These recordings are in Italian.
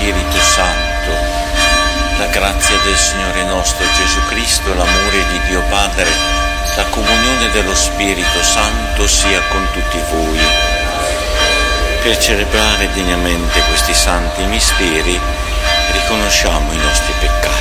Spirito Santo, la grazia del Signore nostro Gesù Cristo, l'amore di Dio Padre, la comunione dello Spirito Santo sia con tutti voi. Per celebrare degnamente questi santi misteri, riconosciamo i nostri peccati.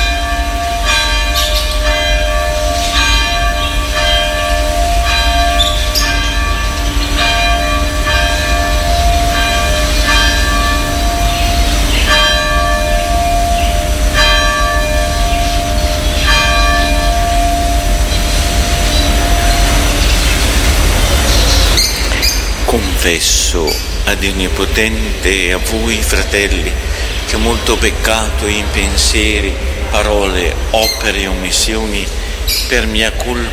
Confesso a Dio Onnipotente e a voi, fratelli, che ho molto peccato in pensieri, parole, opere e omissioni, per mia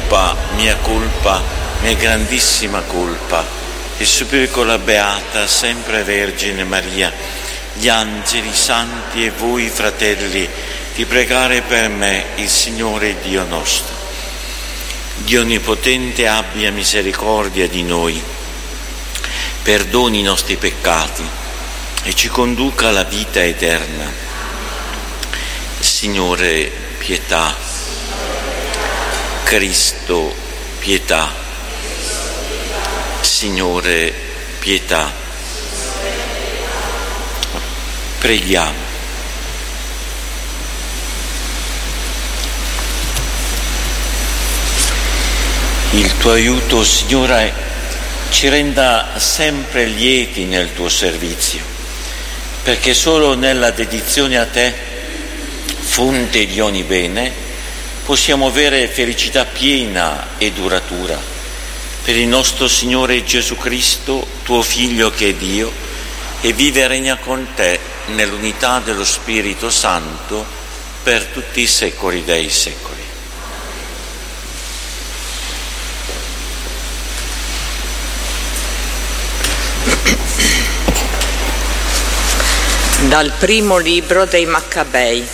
grandissima colpa, e supplico la Beata, sempre Vergine Maria, gli angeli, i santi e voi, fratelli, di pregare per me il Signore Dio nostro. Dio Onnipotente abbia misericordia di noi, perdoni i nostri peccati e ci conduca alla vita eterna. Signore, pietà. Cristo, pietà. Signore, pietà. Preghiamo. Il tuo aiuto, Signore, ci renda sempre lieti nel tuo servizio, perché solo nella dedizione a te, fonte di ogni bene, possiamo avere felicità piena e duratura. Per il nostro Signore Gesù Cristo, tuo Figlio che è Dio, e vive e regna con te nell'unità dello Spirito Santo per tutti i secoli dei secoli. Dal primo libro dei Maccabei.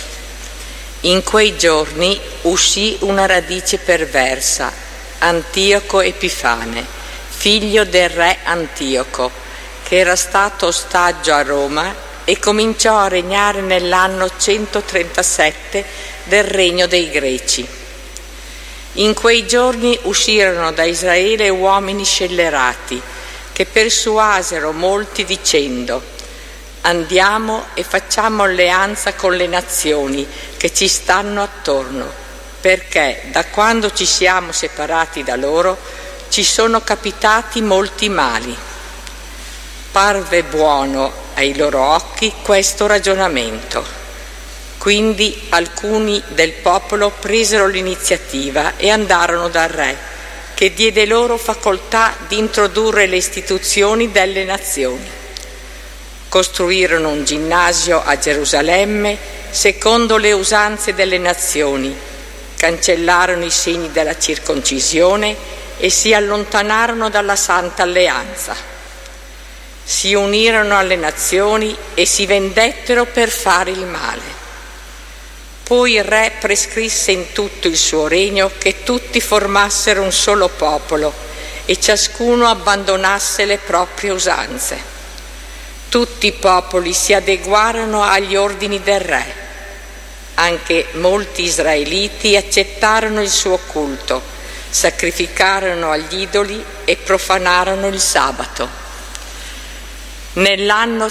In quei giorni uscì una radice perversa, Antioco Epifane, figlio del re Antioco, che era stato ostaggio a Roma, e cominciò a regnare nell'anno 137 del regno dei Greci. In quei giorni uscirono da Israele uomini scellerati, che persuasero molti dicendo: andiamo e facciamo alleanza con le nazioni che ci stanno attorno, perché da quando ci siamo separati da loro ci sono capitati molti mali. Parve buono ai loro occhi questo ragionamento. Quindi alcuni del popolo presero l'iniziativa e andarono dal re, che diede loro facoltà di introdurre le istituzioni delle nazioni. Costruirono un ginnasio a Gerusalemme secondo le usanze delle nazioni, cancellarono i segni della circoncisione e si allontanarono dalla Santa Alleanza. Si unirono alle nazioni e si vendettero per fare il male. Poi il re prescrisse in tutto il suo regno che tutti formassero un solo popolo e ciascuno abbandonasse le proprie usanze. Tutti i popoli si adeguarono agli ordini del re. Anche molti israeliti accettarono il suo culto, sacrificarono agli idoli e profanarono il sabato. Nell'anno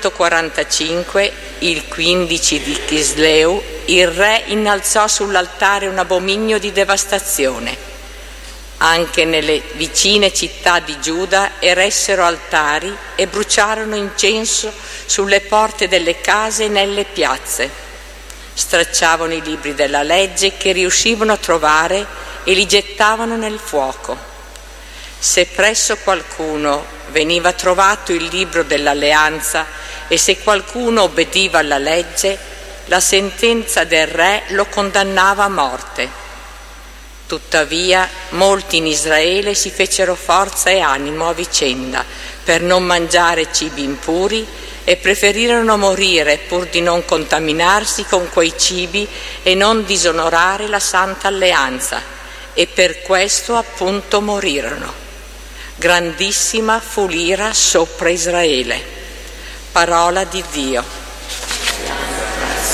145, il 15 di Chisleu, il re innalzò sull'altare un abominio di devastazione. Anche nelle vicine città di Giuda eressero altari e bruciarono incenso sulle porte delle case e nelle piazze. Stracciavano i libri della legge che riuscivano a trovare e li gettavano nel fuoco. Se presso qualcuno veniva trovato il libro dell'alleanza e se qualcuno obbediva alla legge, la sentenza del re lo condannava a morte. Tuttavia molti in Israele si fecero forza e animo a vicenda per non mangiare cibi impuri e preferirono morire pur di non contaminarsi con quei cibi e non disonorare la Santa Alleanza, e per questo appunto morirono. Grandissima fu l'ira sopra Israele. Parola di Dio.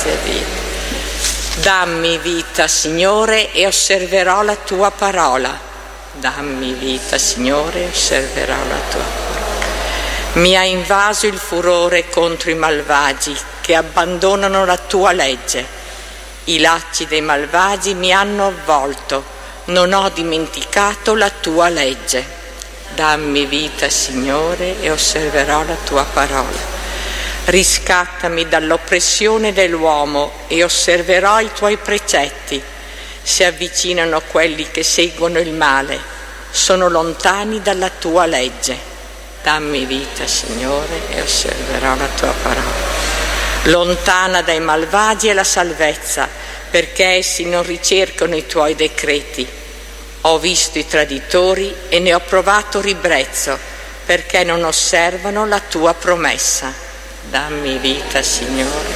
grazia e vita. Dammi vita, Signore, e osserverò la tua parola. Dammi vita, Signore, e osserverò la tua parola. Mi ha invaso il furore contro i malvagi che abbandonano la tua legge. I lacci dei malvagi mi hanno avvolto, non ho dimenticato la tua legge. Dammi vita, Signore, e osserverò la tua parola. Riscattami dall'oppressione dell'uomo e osserverò i tuoi precetti. Si avvicinano quelli che seguono il male, sono lontani dalla tua legge. Dammi vita, Signore, e osserverò la tua parola. Lontana dai malvagi è la salvezza, perché essi non ricercano i tuoi decreti. Ho visto i traditori e ne ho provato ribrezzo, perché non osservano la tua promessa. Dammi vita, Signore.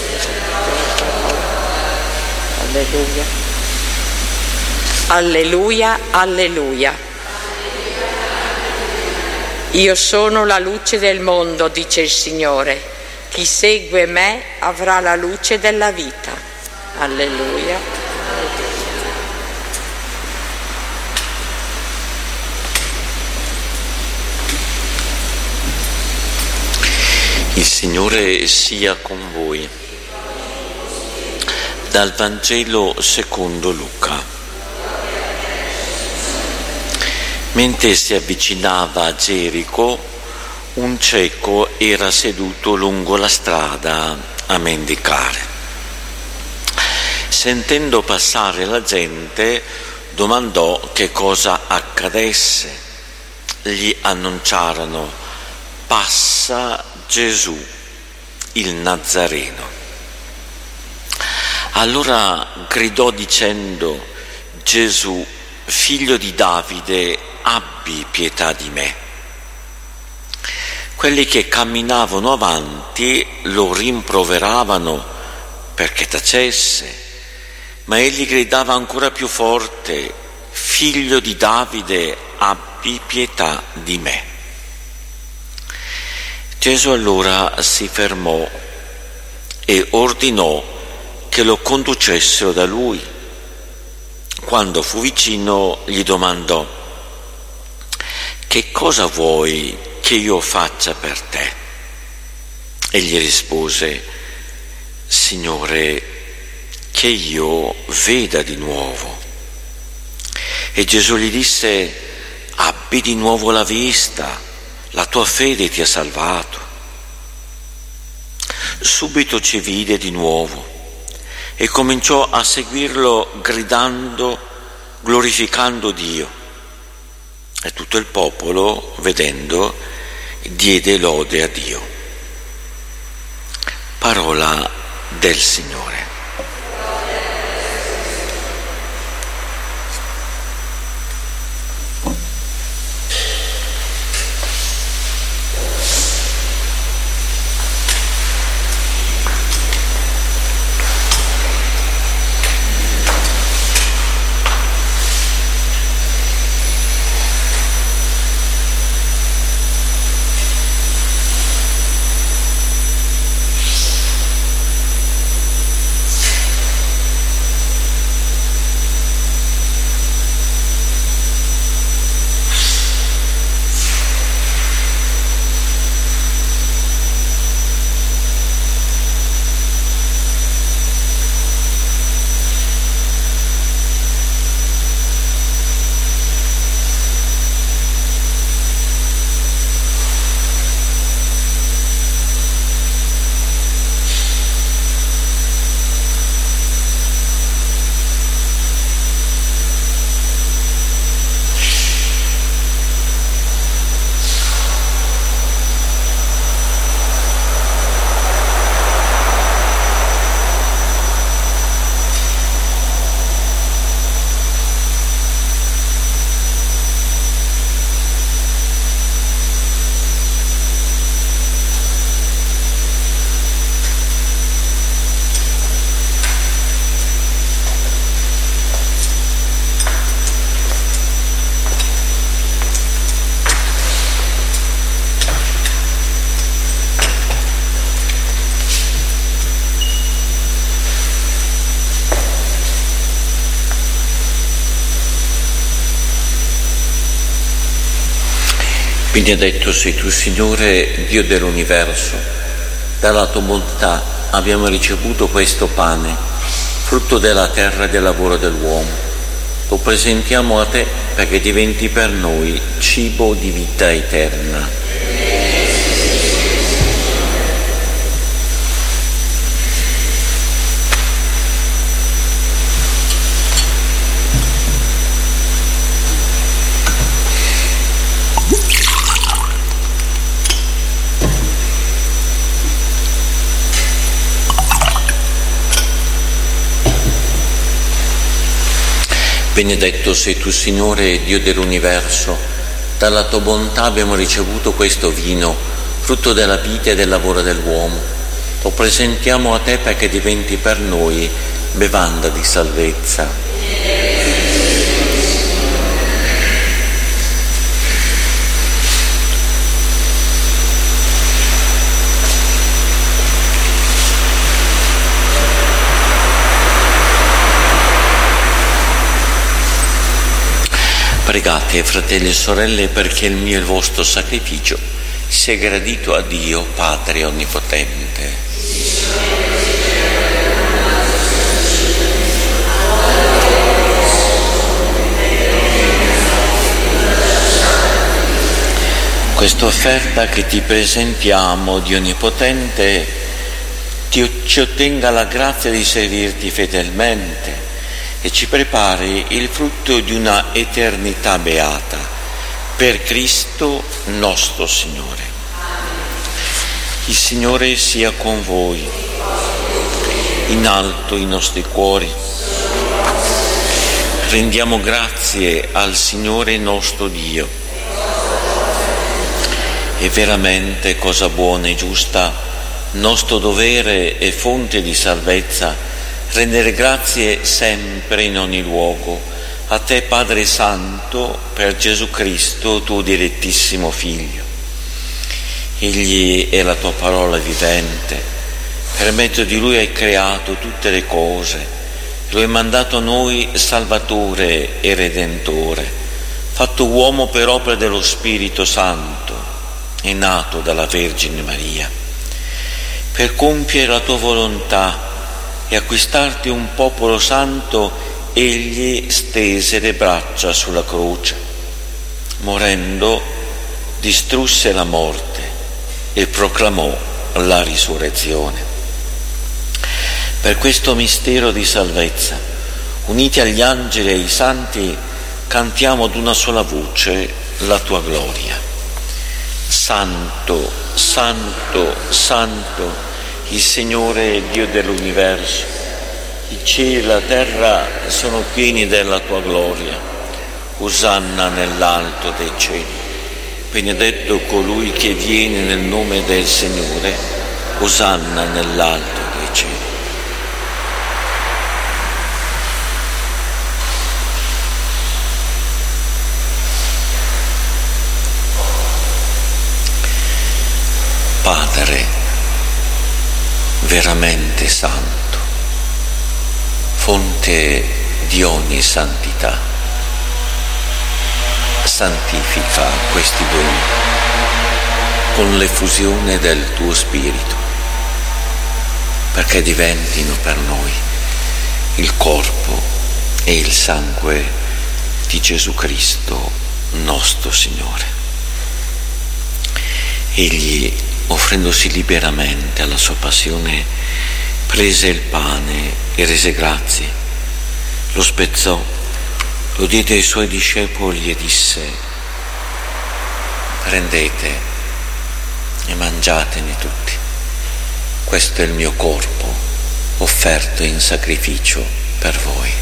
Alleluia. Alleluia, alleluia. Io sono la luce del mondo, dice il Signore. Chi segue me avrà la luce della vita. Alleluia. Il Signore sia con voi. Dal Vangelo secondo Luca. Mentre si avvicinava a Gerico, un cieco era seduto lungo la strada a mendicare. Sentendo passare la gente, domandò che cosa accadesse. Gli annunciarono: passa Gesù, il Nazareno. Allora gridò dicendo: Gesù, figlio di Davide, abbi pietà di me. Quelli che camminavano avanti lo rimproveravano perché tacesse, ma egli gridava ancora più forte: figlio di Davide, abbi pietà di me. Gesù allora si fermò e ordinò che lo conducessero da lui. Quando fu vicino gli domandò: che cosa vuoi che io faccia per te? Egli rispose: Signore, che io veda di nuovo. E Gesù gli disse: abbi di nuovo la vista, la tua fede ti ha salvato. Subito ci vide di nuovo e cominciò a seguirlo gridando, glorificando Dio. E tutto il popolo, vedendo, diede lode a Dio. Parola del Signore. Benedetto sei tu, Signore, Dio dell'universo. Dalla tua bontà abbiamo ricevuto questo pane, frutto della terra e del lavoro dell'uomo. Lo presentiamo a te perché diventi per noi cibo di vita eterna. Benedetto sei tu, Signore, Dio dell'universo. Dalla tua bontà abbiamo ricevuto questo vino, frutto della vita e del lavoro dell'uomo. Lo presentiamo a te perché diventi per noi bevanda di salvezza. Pregate, fratelli e sorelle, perché il mio e il vostro sacrificio sia gradito a Dio Padre Onnipotente. Questa offerta che ti presentiamo, Dio Onnipotente, ci ottenga la grazia di servirti fedelmente e ci prepari il frutto di una eternità beata, per Cristo nostro Signore. Il Signore sia con voi, in alto i nostri cuori. Rendiamo grazie al Signore nostro Dio. È veramente cosa buona e giusta, nostro dovere e fonte di salvezza, rendere grazie sempre in ogni luogo a te, Padre Santo, per Gesù Cristo, tuo dilettissimo Figlio. Egli è la tua parola vivente, per mezzo di Lui hai creato tutte le cose, Lo hai mandato a noi Salvatore e Redentore, fatto uomo per opera dello Spirito Santo e nato dalla Vergine Maria, per compiere la tua volontà e acquistarti un popolo santo. Egli stese le braccia sulla croce, morendo distrusse la morte e proclamò la risurrezione. Per questo mistero di salvezza, uniti agli angeli e ai santi, cantiamo ad una sola voce la tua gloria. Santo, santo, santo, il Signore Dio dell'universo. I cieli e la terra sono pieni della tua gloria. Osanna nell'alto dei cieli. Benedetto colui che viene nel nome del Signore. Osanna nell'alto dei cieli. Padre, veramente santo, fonte di ogni santità, santifica questi doni con l'effusione del tuo Spirito, perché diventino per noi il corpo e il sangue di Gesù Cristo, nostro Signore. Egli, offrendosi liberamente alla sua passione, prese il pane e rese grazie, lo spezzò, lo diede ai suoi discepoli e disse: prendete e mangiatene tutti, questo è il mio corpo offerto in sacrificio per voi.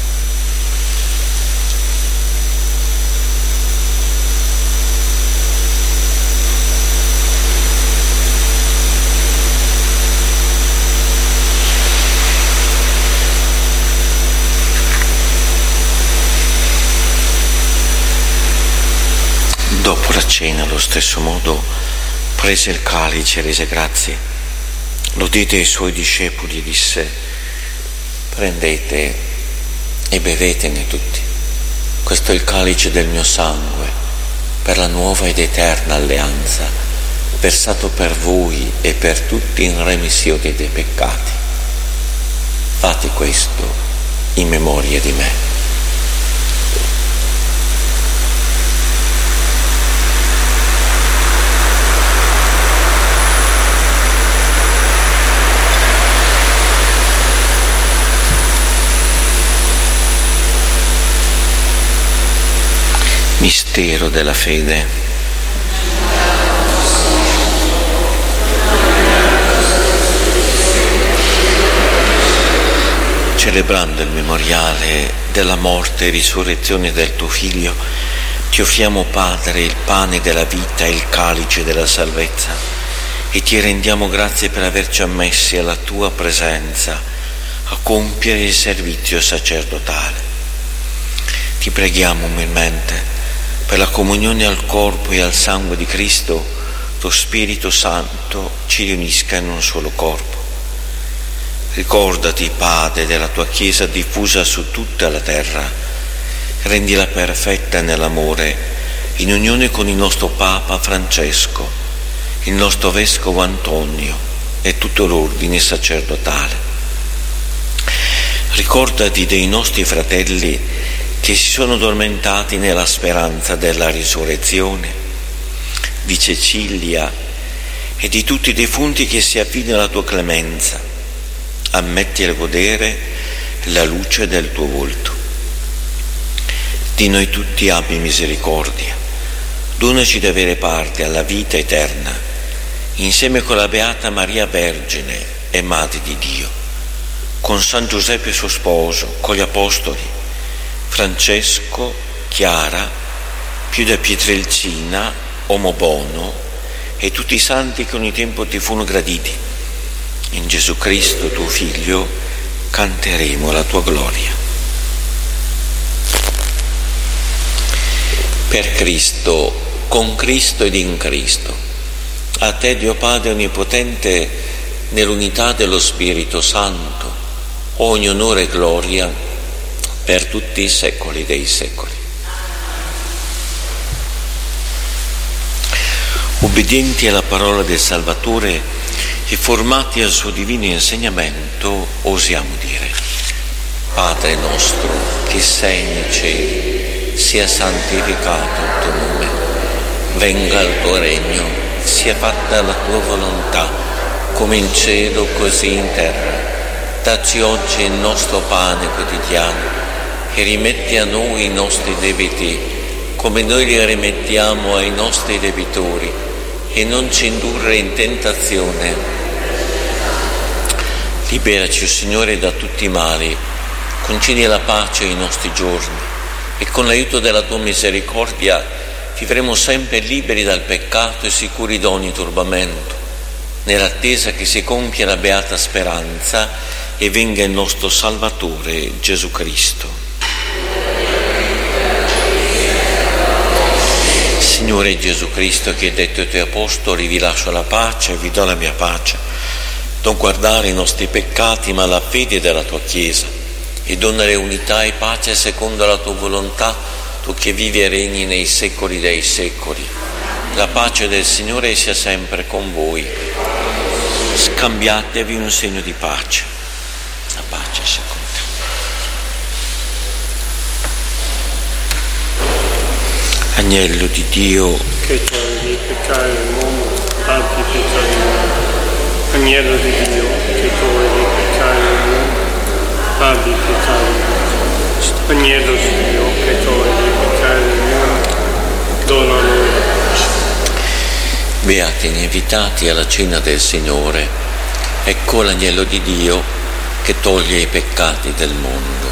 Dopo la cena, allo stesso modo, prese il calice e rese grazie, lo diede ai suoi discepoli e disse: prendete e bevetene tutti, questo è il calice del mio sangue, per la nuova ed eterna alleanza, versato per voi e per tutti in remissione dei peccati. Fate questo in memoria di me. Mistero della fede. Celebrando il memoriale della morte e risurrezione del tuo Figlio, ti offriamo, Padre, il pane della vita e il calice della salvezza, e ti rendiamo grazie per averci ammessi alla tua presenza a compiere il servizio sacerdotale. Ti preghiamo umilmente per la comunione al corpo e al sangue di Cristo, tuo Spirito Santo ci riunisca in un solo corpo. Ricordati, Padre, della tua Chiesa diffusa su tutta la terra, rendila perfetta nell'amore, in unione con il nostro Papa Francesco, il nostro Vescovo Antonio e tutto l'ordine sacerdotale. Ricordati dei nostri fratelli che si sono addormentati nella speranza della risurrezione, di Cecilia e di tutti i defunti che si affidano alla tua clemenza. Ammetti a godere la luce del tuo volto. Di noi tutti abbi misericordia, donaci di avere parte alla vita eterna, insieme con la Beata Maria Vergine e Madre di Dio, con San Giuseppe suo sposo, con gli Apostoli, Francesco, Chiara, Piuda Pietrelcina, Omo Bono e tutti i santi che ogni tempo ti furono graditi. In Gesù Cristo, tuo Figlio, canteremo la tua gloria. Per Cristo, con Cristo ed in Cristo, a te, Dio Padre Onnipotente, nell'unità dello Spirito Santo, ogni onore e gloria per tutti i secoli dei secoli. Obbedienti alla parola del Salvatore e formati al suo divino insegnamento, osiamo dire: Padre nostro che sei nei cieli, sia santificato il tuo nome, venga il tuo regno, sia fatta la tua volontà, come in cielo così in terra. Dacci oggi il nostro pane quotidiano e rimetti a noi i nostri debiti, come noi li rimettiamo ai nostri debitori, e non ci indurre in tentazione. Liberaci, Signore, da tutti i mali, concedi la pace ai nostri giorni, e con l'aiuto della tua misericordia vivremo sempre liberi dal peccato e sicuri da ogni turbamento, nell'attesa che si compia la beata speranza e venga il nostro Salvatore Gesù Cristo. Signore Gesù Cristo, che hai detto ai tuoi apostoli: vi lascio la pace, vi do la mia pace, non guardare i nostri peccati ma la fede della tua Chiesa, e donare unità e pace secondo la tua volontà, tu che vivi e regni nei secoli dei secoli. La pace del Signore sia sempre con voi. Scambiatevi un segno di pace. La pace sia con te. Agnello di Dio, che togli i peccati del mondo, abbi pietà di noi. Agnello di Dio, che togli i peccati del mondo, abbi pietà di noi. Agnello di Dio, che togli i peccati del mondo, dona a noi la pace. beati gli invitati alla cena del Signore. Ecco l'agnello di Dio che toglie i peccati del mondo.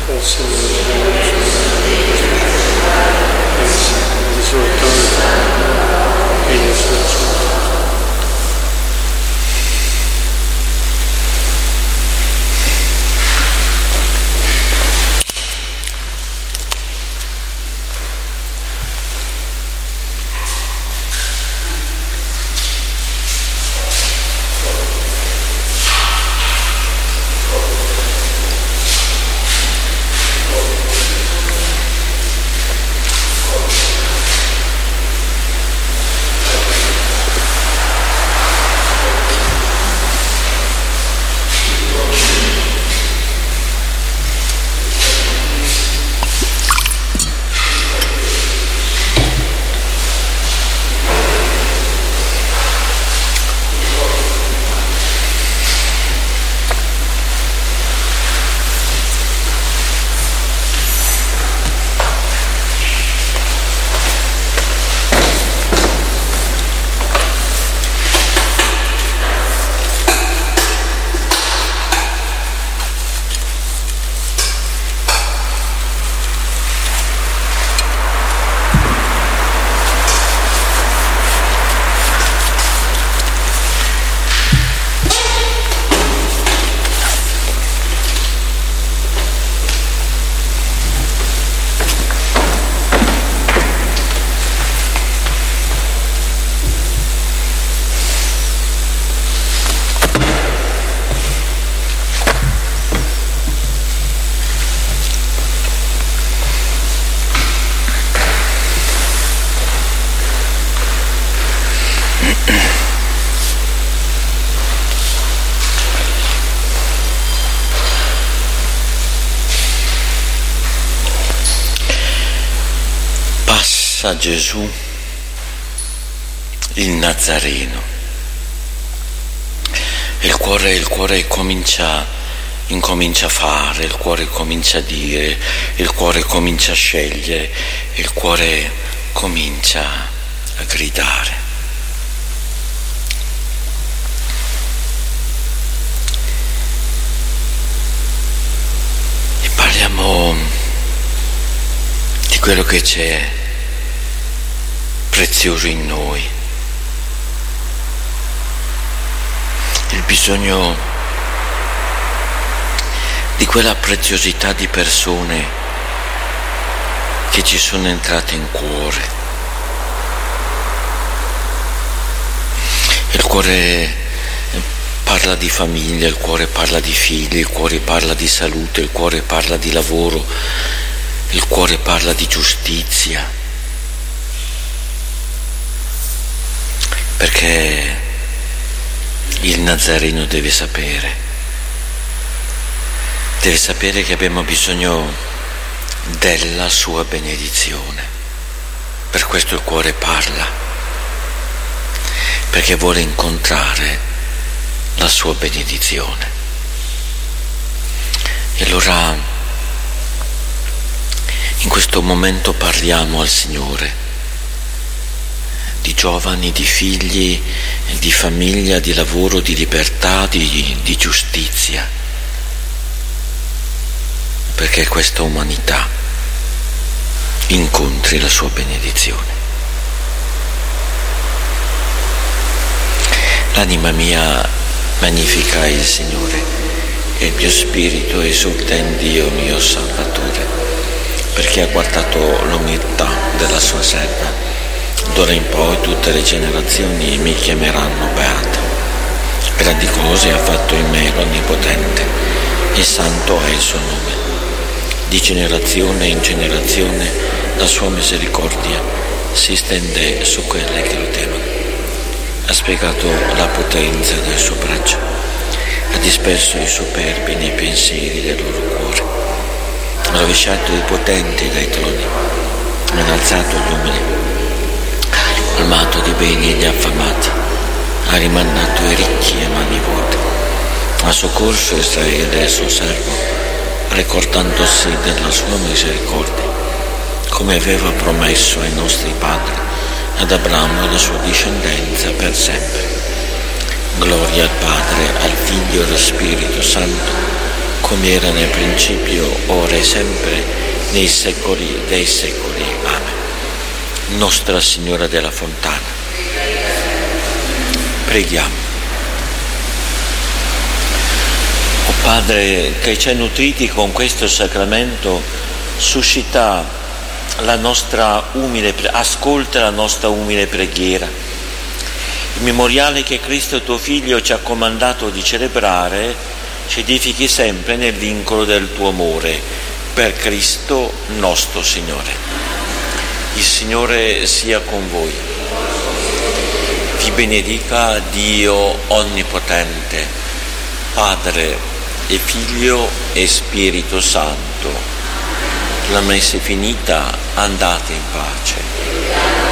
Sa Gesù, il Nazareno. Il cuore incomincia a fare, il cuore comincia a dire, il cuore comincia a scegliere, il cuore comincia a gridare. E parliamo di quello che c'è prezioso in noi, il bisogno di quella preziosità di persone che ci sono entrate in cuore. Il cuore parla di famiglia, il cuore parla di figli, il cuore parla di salute, il cuore parla di lavoro, il cuore parla di giustizia. Perché il Nazareno deve sapere che abbiamo bisogno della sua benedizione. Per questo il cuore parla, perché vuole incontrare la sua benedizione. E allora in questo momento parliamo al Signore di giovani, di figli, di famiglia, di lavoro, di libertà, di giustizia, perché questa umanità incontri la sua benedizione. L'anima mia magnifica il Signore e il mio spirito esulta in Dio mio Salvatore, perché ha guardato l'umiltà della sua serva. D'ora in poi tutte le generazioni mi chiameranno beata. Grandi cose ha fatto in me l'Onnipotente, e santo è il suo nome. Di generazione in generazione la sua misericordia si stende su quelle che lo temono. Ha spiegato la potenza del suo braccio, ha disperso i superbi nei pensieri del loro cuore, ha rovesciato i potenti dai troni, ha innalzato gli umili, colmato di beni gli affamati, ha rimandato i ricchi a mani vuote, ha soccorso Israele suo servo, ricordandosi della sua misericordia, come aveva promesso ai nostri padri, ad Abramo e alla sua discendenza per sempre. Gloria al Padre, al Figlio e allo Spirito Santo, come era nel principio, ora e sempre, nei secoli dei secoli. Amen. Nostra Signora della Fontana, preghiamo. O Padre, che ci hai nutriti con questo sacramento, suscita la nostra ascolta la nostra umile preghiera. Il memoriale che Cristo tuo Figlio ci ha comandato di celebrare ci edifichi sempre nel vincolo del tuo amore, per Cristo nostro Signore. Il Signore sia con voi. Vi benedica Dio Onnipotente, Padre e Figlio e Spirito Santo. La messa è finita, andate in pace.